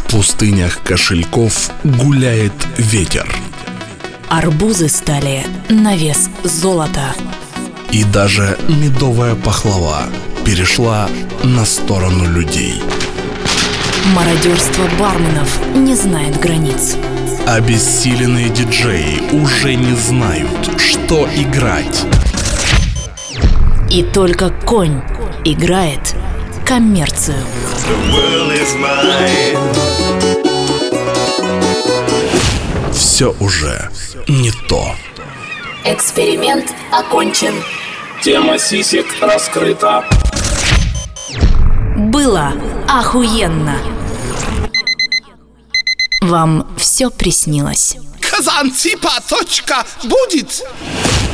пустынях кошельков гуляет ветер. Арбузы стали на вес золота. И даже медовая пахлава перешла на сторону людей. Мародерство барменов не знает границ. Обессиленные диджеи уже не знают, что играть. И только конь играет коммерцию. Все уже не то. Эксперимент окончен. Тема сисек раскрыта. Было охуенно. Вам все приснилось. Казанципа точка будет.